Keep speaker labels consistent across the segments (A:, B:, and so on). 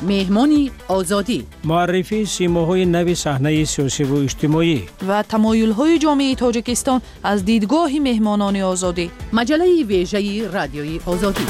A: مهمانی آزادی،
B: معرفی سیماهای نو صحنه سیاسی و اجتماعی
C: و تمایل‌های جامعه تاجیکستان از دیدگاه مهمانان آزادی.
A: مجله ویژه رادیوی آزادی.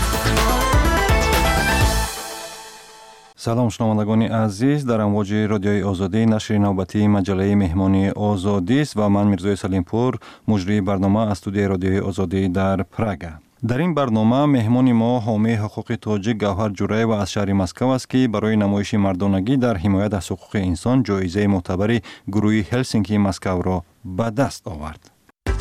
D: سلام شنوندگان عزیز، در امواج رادیوی آزادی نشر نوبتی مجله مهمانی آزادی است و من میرزای سلیمپور مجری برنامه از استودیوی رادیوی آزادی در پراگ. در این برنامه مهمان ما حامی حقوق تاجیک گوهر جورایوا از شهر مسکو است که برای نمایش مردانگی در حمایت از حقوق انسان جایزه معتبر گروه هلسینکی مسکو را به دست آورد.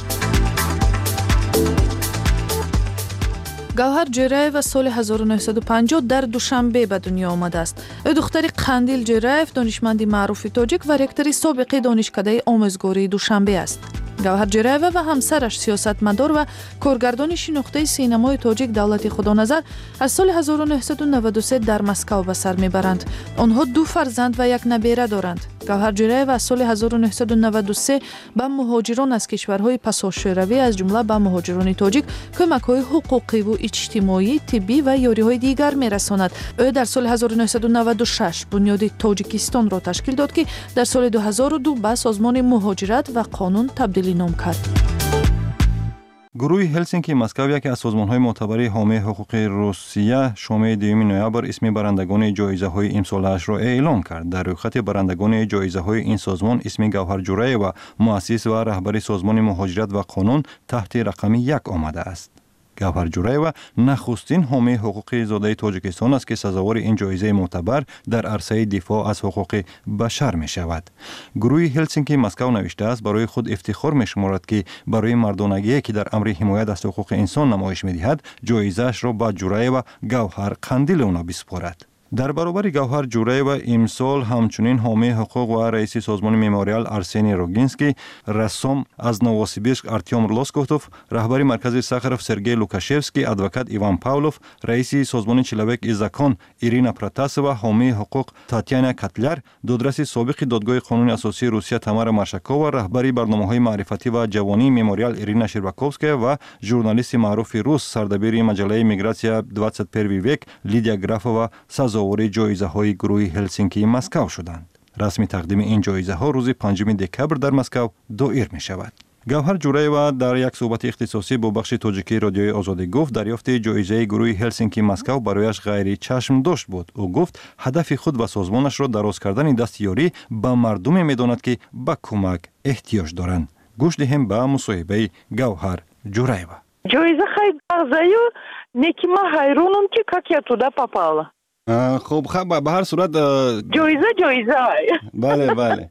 C: گوهر جورایوا سال 1950 در دوشنبه به دنیا آمده است. او دختر قندیل جورایف، دانشمند معروف تاجیک و رکتور سابق دانشکده آموزگاری دوشنبه است. گوهر جورایوا و همسرش سیاستمدار و کارگردان شناخته سینمای تاجیک دولت خدانظر از سال 1993 در مسکو به سر میبرند. آنها 2 فرزند و 1 نبیره دارند. گوهر جورایوا از سال 1993 به مهاجران از کشورهای پساشوروی از جمله به مهاجران تاجیک کمک‌های حقوقی و اجتماعی، طبی و یاری‌های دیگر می‌رساند. او در سال 1996 بنیاد تاجیکستان را تشکیل داد که در سال 2002 به سازمان مهاجرت و قانون تبدیل نام کرد.
D: گروه هلسینکی مسکو یکی از سازمان‌های معتبر حامی حقوق روسیه شام 2 نوامبر اسم برندگان جایزه‌های امسالش را اعلام کرد. در رویخط برندگان جایزه‌های این سازمان اسم گوهر جورایوا مؤسس و رهبر سازمان مهاجرت و قانون تحت رقم 1 آمده است. گوهر جورایوا نخستین حامی حقوق زاده تاجیکستان است که سزاوار این جایزه معتبر در عرصه دفاع از حقوق بشر می شود. گروه هلسینکی مسکو نوشته است برای خود افتخار می شمارد که برای مردانگی که در امر حمایت از حقوق انسان نمایش می دهد جایزه‌اش را به جورایوا گوهر قندیل اونا بسپارد. در برابر گوهر جورایوا امسال همچنین حامی حقوق و رئیس سازمان مموریال ارسنی روگینسکی، رسام از نووسیبیرسک ارتیوم لاسکوتوف، رهبر مرکز ساخاروف سرگئی لوکاشevsky، ادوکات ایوان پاولوف، رئیس سازمان چلوک ایزاکان ایرینا پراتاسووا، حامی حقوق تاتیانا کاتلر، دادرس سابق دادگاه قانون اساسی روسیه تامارا مارشاکووا، رهبر برنامه‌های معرفتی و جوانی مموریال ایرینا شیرباکوفسکیا و ژورنالیست معروف روس سردبیر مجله میگراتسیا 21 ویک لیدیا گرافووا سزاوار جایزه‌های گروه هلسینکی مسکو شدند. رسمی تقدیم این جایزه‌ها روز 5 دکبر در مسکو دایر می‌شود. گوهر جورایوا در یک صحبت اختصاصی با بخش تاجیکی رادیوی آزادی گفت دریافت جایزه گروه هلسینکی مسکو برایش غیر چشم داشت بود. او گفت هدف خود و سازمانش را دراز کردن دستیاری به مردم می‌داند که به کمک احتیاج دارند. گوش دهیم به مصاحبه گوهر جورایوا.
E: جایزه خیلی بغضایو نیکی ما حیرانم که як я туда попала.
D: خب به هر صورت
E: جایزه
D: بله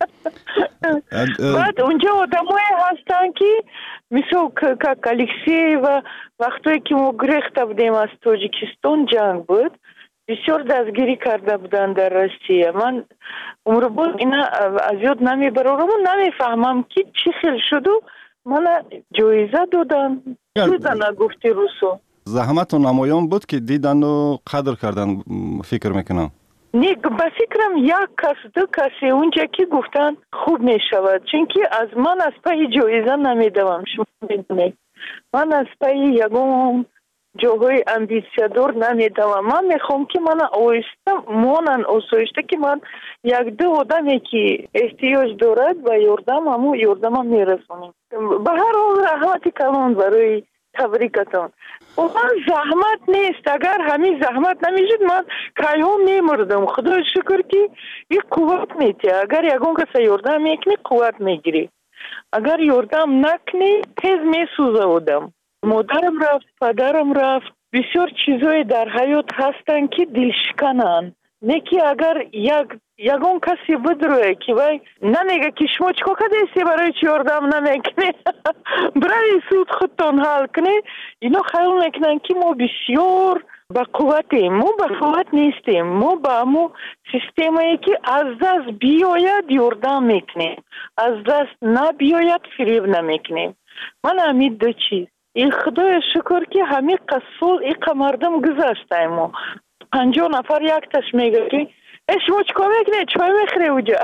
E: بعد اونجا آدمایی هستن که مثل که الکسی و وقتی که ما گریخته بودیم از تاجیکستان جنگ بود بسیار دستگیری کرده بودن در روسیه. من عمر بود اینا از یاد نمیبرم و نمیفهمم که چی خیلی شد و من جایزه دادن گفتی روسو.
D: زحمت و نمایان بود که دیدن و قدر کردن فکر میکنم.
E: نه به فکرم 1 کس 2 کسی اونجا که گفتن خوب میشود چون که از من از پای جایزه نمیدوم. شما میدونید من از پای یگم جاهای امبیسیادور نمیدوم. من میخوام که من آیستم مانن آسایشته که من 1-2 آدمی که احتیاج دارد و یاردم همو یاردم میرسونیم. به هر حال رحمت کلان برای تبریکتان. من زحمت نیست. اگر همین زحمت نمیشد من کایهم میمردم. خدا شکر که یک قوت میده. اگر یگون کسی یاردم میکنی قوت میگیری. اگر یاردم نکنی تیز میسوزه آدم. مادرم رفت، پدرم رفت. بسیار چیزای در حیات هستن که دلشکنن. نه که اگر یگون کسی بدروه که وای نمیگه که شما چکو کدیسی برای چی یاردم نمیکنی برای سود خودتون حل کنی. اینا خیال میکنن که ما بسیار با قوتیم. ما با قوت نیستیم. ما با همون سیستمی که از دست بیاید یاردم میکنیم، از دست نبیاید فریب نمیکنیم. من همین 2 چیز این خدای شکر که همین قصول این مردم گذاشتیم. ما 50 نفر یک تاش میگه که شما چکار میکنه؟ چای میخوره اونجا.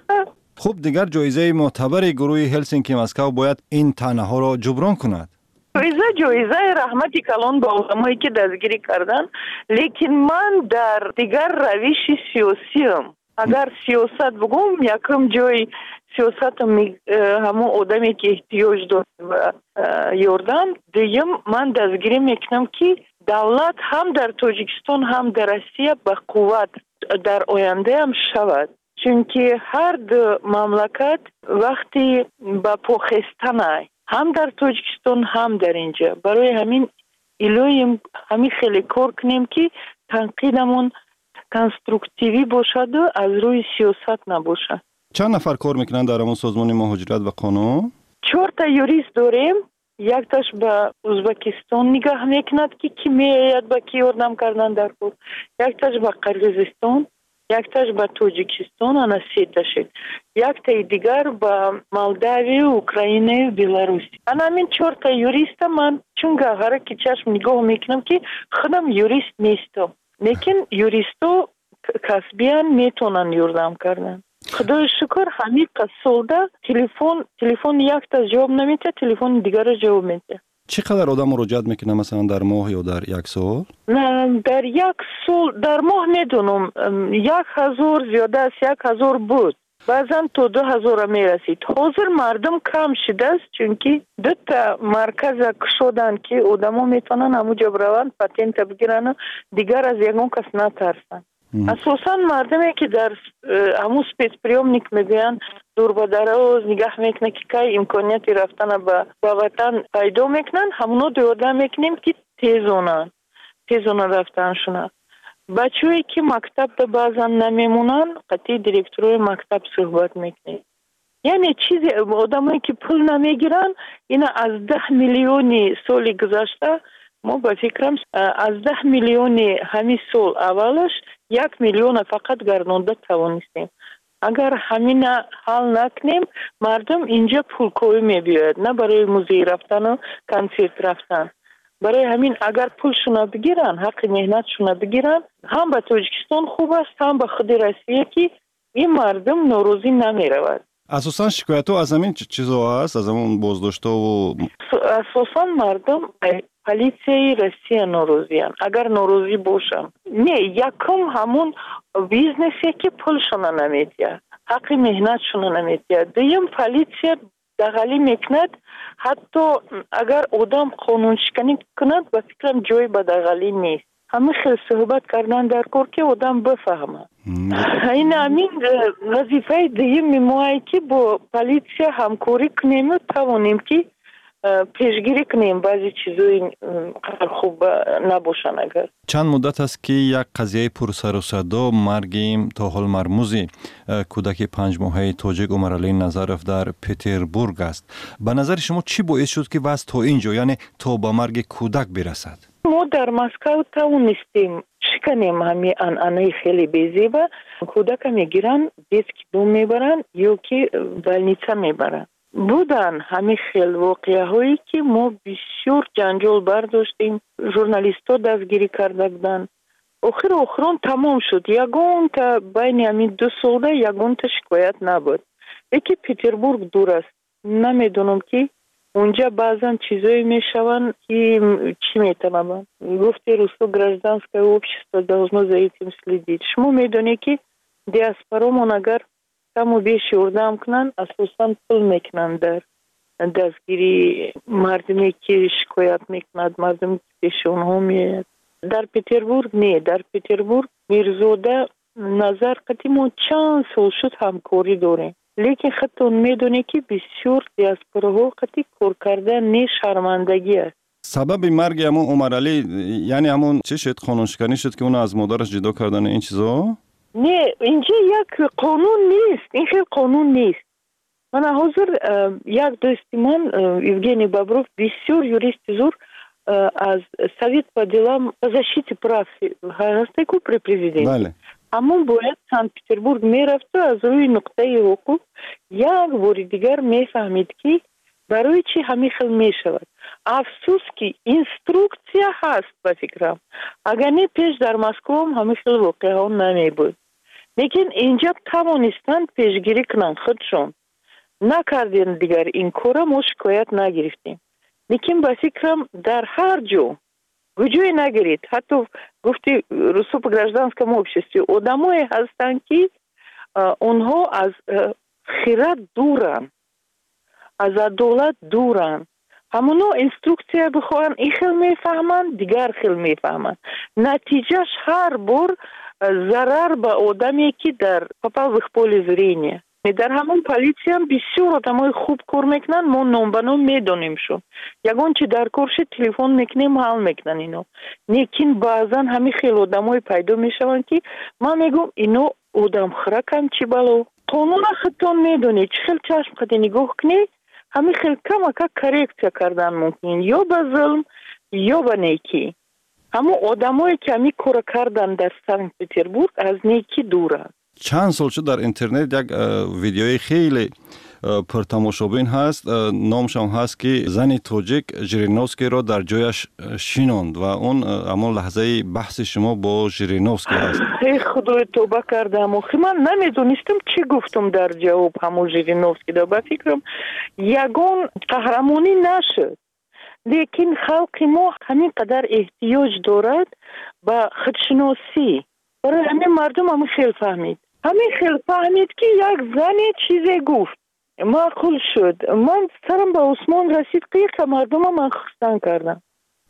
D: خب دیگر جایزه معتبر گروه هلسینکی مسکو باید این طعنه ها را جبران کند.
E: جایزه رحمتی کلان با آدمایی که دستگیری کردن، لیکن من در دیگر روش سیاسیم. اگر سیاست بگم یکم جای سیاست همون آدمی که احتیاج داره و یاردم، دیگه من دستگیری میکنم که دولت هم در تاجیکستان هم در روسیه به قوت در آینده هم شود، چونکه هر دو مملکت وقتی با پاخستن هم در تاجیکستان هم در اینجا، برای همین ایلویم همین خیلی کار کنیم که تنقیدمون کنسترکتیوی باشد و از روی سیاست نباشد.
D: چند نفر کار میکنن در همون سازمان مهاجرت و قانون؟ 4
E: یوریست داریم. یک تاش به ازبکستان نگاه میکند که کی میاید با کی یاردم کردن در کار، یک تاش به قرقیزستان، یک تاش به تاجیکستان، انا 3 تاشه، یک تای دیگر به مولداوی، اوکراینه و بیلاروسی. انا همین 4 یوریست من چون گاهره که چشم نگاه میکنم که خودم یوریست نیستم، لیکن یوریستو کسبیان میتونن یاردم کردن. خدای شکر همین قصولده تلفن یک تا جواب نمیده، تلفن دیگر جواب میده.
D: چقدر آدم مراجعت میکنه مثلا در ماه یا در یک سال؟
E: نه در یک سال در ماه میدونم 1000 زیاده از 1000 بود، بعضا تا 2000 میرسید. حاضر مردم کم شده است چونکی 2 مرکز شدن که آدما میتونن همونجا بروند پاتنت بگیرن و دیگر از یگان کس نترسن. اساسا مردمی که در همون سپیس پریومنیک میگن دور با دراز نگاه میکنه که که امکانیتی رفتن به وطن پیدا میکنن، همونو دیوده میکنیم که تیزونن رفتن شونه. بچه‌ای که مکتب دا بعضا نمیمونن قطعی دیرکتروی مکتب صحبت میکنه. یعنی چیزی آدمایی که پول نمیگیرن، اینا از 10 میلیونی سالی گذشته ما با فکرم از 10 میلیونی همین سال اولش 1 میلیون فقط گردانده توانستیم. اگر همین حل نکنیم مردم اینجا پولکوی میبیاید، نه برای موزه رفتن و کنسرت رفتن. برای همین اگر پولشون بگیرن، حق مهنتشون بگیرن، هم به تاجیکستان خوب است هم به خود روسیه که این مردم نوروزی نمیرود.
D: اساسا شکایت ها از همین چیزا هست، از همون بازداشت‌ها و
E: اساسا مردم پلیسیای روسیه نوروزی هست. اگر نوروزی باشن نه یکم همون بیزنسی که پولشون نمیدید، حق مهنتشون نمیدید. دویم پلیسیه دغلی میکند، حتی اگر آدم قانون شکنی کند به فکرم جای به دغلی نیست. همه خیلی صحبت کردن در کار که آدم بفهمه. این همین وظیفه دویم ما که با پلیسیه همکاری کنیم و توانیم که پیشگیری کنیم بعضی چیزایی خوب نباشن. اگر
D: چند مدت است که یک قضیه پر سر و صدا مرگ تا حال مرموز کودک 5 ماهه تاجیک عمرعلی نظرف در پتربورگ است. به نظر شما چی باعث شد که وضع تا اینجا، یعنی تا به مرگ کودک برسد؟
E: ما در مسکو توانستیم شکنیم همین انعنه خیلی بیزیبه. کودک میگیرن دیسک دو میبرن یا که بلنیچه میبرن. بودن همین خیلی واقعه هایی که ما بسیار جنجال برداشتیم، ژورنالیست ها دستگیری کرده بودن. آخرون تمام شد. یگان تا بین همین 2 ساله یگان تا شکایت نبود. یکی پتربورگ دور است، نمیدونم که اونجا بعضا چیزایی میشون که چی میتونم گفتی روسو гражданское общество должно за этим следить. شما میدونی که دیاسپورامون اگر کمو بیش یاردم کنن اساسا پول میکنن در دستگیری مردمی که شکایت میکند، مردمی که پیش اونها میاد. در پتربورگ نه، در پتربورگ میرزوده نظر قدیمو چند سال شد همکاری داریم، لیکن خودتون میدونی که بسیار دیاسپوراها قطعی کار کرده نه شرمندگی است.
D: سبب مرگ همون عمرعلی یعنی همون چه شد؟ قانونشکنی شد که اونو از مادرش جدا کردن این چیزا؟
E: نه اینجا یک قانون نیست، این خیلی قانون نیست. من حاضر یک دوستی من евгений Бобров بسیار یوریست زور از Совет по делам по защите прав гражданских при президенте.
D: بله.
E: همون باید سنت پتربورگ میرفت و از روی نقطه حقوق یک بار دیگر میفهمید که برای چی همین خیلی میشود. افسوس که اینستروکسیا هست به فکرم. اگر نه پیش در مسکو هم همین خیلی واقعه ها نمی بود. لیکن اینجا توانستند پیشگیری کنن خودشون. نکردین دیگر این کارا ما شکایت نگرفتیم. لیکن با فکرم در هر جا وجوی نگیرید. حتی گفتی رسوب گражданском обществе آدمایی هستند که اونها از خیرات دورن، از عدالت دورن. همونو اینستروکسیا بخوان این خیل میفهمن، دیگر خیل میفهمن. نتیجهش هر بار ضرر به آدمی که در попал в их поле зрения. در همون پلیسی هم بسیار آدمای خوب کار میکنن، ما نام به نام میدونیم شو. یگان چی در کارش تلفن میکنیم حل میکنن اینو. لیکن بعضا همین خیلی آدمای پیدا میشون که من میگم اینو آدم خرکن چی بلو. قانون خودتون میدونید چه خیلی چشم خود نگاه کنی، همین خیلی کم کرکسیا کردن ممکن یا به ظلم یا به نیکی. همون آدمایی که همین کار کردن در سنت پتربورگ از نیکی دورن.
D: چند سال شد در اینترنت یک ویدیوی خیلی پرتماشابین هست، نامش هم هست که زن تاجیک ژیرینوفسکی را در جایش شیناند و اون اما لحظه بحث شما با ژیرینوفسکی هست.
E: ای خدای توبه کردم و من نمیدونستم چی گفتم در جواب همون ژیرینوفسکی. با فکرم یگان قهرمانی نشد، لیکن خلق ما همین قدر احتیاج دارد به خودشناسی. برای همین مردم همین خیلی فهمید. همین خیلی فهمید که یک زنی چیزی گفت معقول شد. من سرم به عثمان رسید که مردم هم من خستن کردم.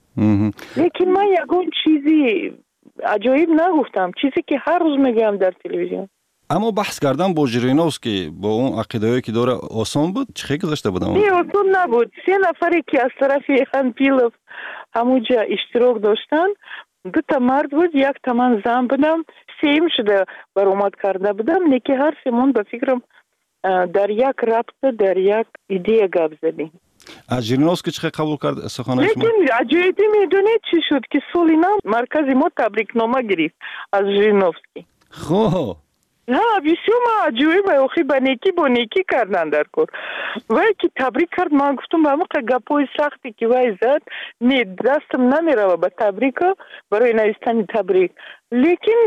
E: لیکن من یکون چیزی عجایب نگفتم، چیزی که هر روز میگم در تلویزیون.
D: اما بحث کردن با ژیرینوفسکی با اون عقیده‌ای که داره آسان بود؟ چه گذشته بود؟
E: نه آسان نبود. 3 نفری که از طرف خانپیلوف همونجا اشتراک داشتن، 2 مرد بود، 1 من زن بودم، 3 شده برآمد کرده بودم، لیکن هر سمون به فکرم در یک رابطه در یک ایده گپ زدیم.
D: از ژیرینوفسکی چه قبول کرد سخنان شما؟
E: لیکن عجایبی میدونید چی شد که سولینا مرکز ما تبریکنامه گرفت از ژیرینوفسکی.
D: خب
E: ها بسیار ما عجایب اوخی با نیکی کردن در کار. وای که تبریک کرد، من گفتم با موقع گپای سختی که وای زد نه دستم نمیره با تبریک برای نوشتن تبریک. لیکن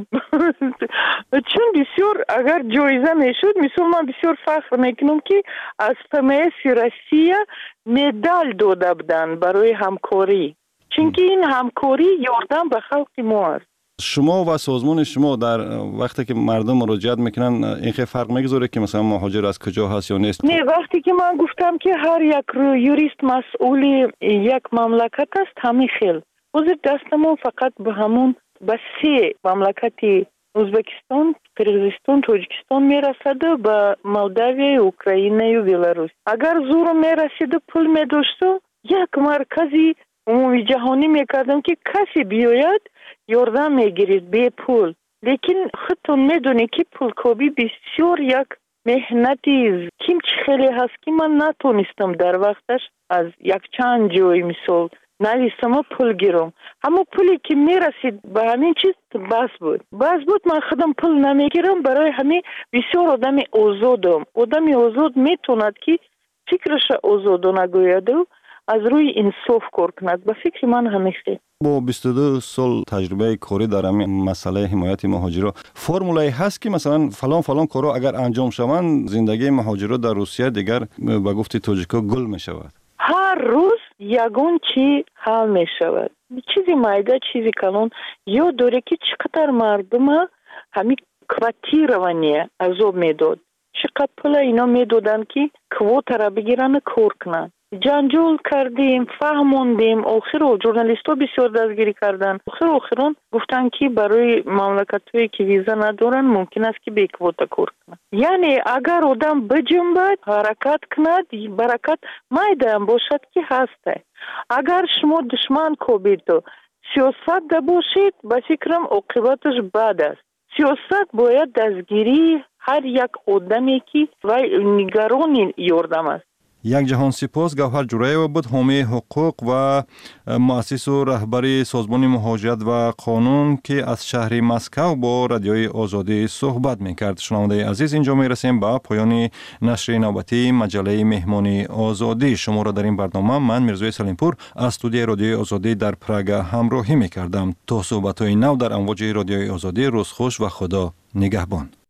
E: چون بسیار اگر جایزه میشد مثلا من بسیار فخر میکنم که از ФМС روسیه مدال داده بودن برای همکاری، چون که این همکاری یاردن به خلق ما است.
D: شما و سازمان شما در وقتی که مردم مراجعت میکنن این خیلی فرق میگذاره که مثلا مهاجر از کجا هست یا نیست؟
E: نه، وقتی که من گفتم که هر یک یوریست مسئول یک مملکت است همین خیل وزیر دستمون فقط به همون به 3 مملکتی ازبکستان، قرغیزستان، تاجیکستان میرسد و به مولداوی، اوکراین و بلاروس. اگر زور میرسید پول میداشت یک مرکزی عمومی جهانی میکردم که کسی بیاید یاردن میگیرید بی پول. لیکن خودتون میدونی که پولکوبی بسیار یک مهنتی کم خیلی هست که من نتونستم در وقتش از یک چند جای مثال نویسم پول گیرم. اما پولی که میرسید به همین چیز بس بود من خودم پول نمیگیرم. برای همین بسیار آدم آزادم. آدم آزاد میتوند که فکرش آزاد نگوید و از روی انصاف کار کند. به فکر من همیشه
D: با 22 سال تجربه کاری در همین مسئله حمایت مهاجرا فرمولایی هست که مثلا فلان کارا اگر انجام شوند زندگی مهاجرا در روسیه دیگر به گفت تاجیکا گل می شود؟
E: هر روز یگان چی حل می شود. چیزی مایده چیزی کلان یا دوره که چقدر مردم همین کواتیروانی عذاب میداد، چقدر پول اینا میدادن که کوتا را بگیرن کار کنن. جنجال کردیم، فهموندیم، آخر ژورنالیست ها بسیار دستگیری کردن. آخران گفتن که برای مملکت هایی که ویزا ندارن ممکن است که به کوتا کار کنن. یعنی اگر آدم بجنبد حرکت کند برکت میدم باشد که هسته. اگر شما دشمن کوبید سیاست باشید به فکرم عاقبتش بد است. سیاست باید دستگیری هر یک آدمی که وای نگران یاردم است.
D: یک جهان سپاس. گوهر جورایو بود، حامی حقوق و مؤسس و رهبر سازمان مهاجرت و قانون که از شهر مسکو با رادیوی آزادی صحبت میکرد. شنونده عزیز، اینجا میرسیم به پایان نشر نوبتی مجله مهمانی آزادی. شما را در این برنامه من میرزوی سلیمپور از استودیوی رادیوی آزادی در پراگ همراهی میکردم. تا صحبت‌های نو در امواج رادیوی آزادی، روز خوش و خدا نگهبان.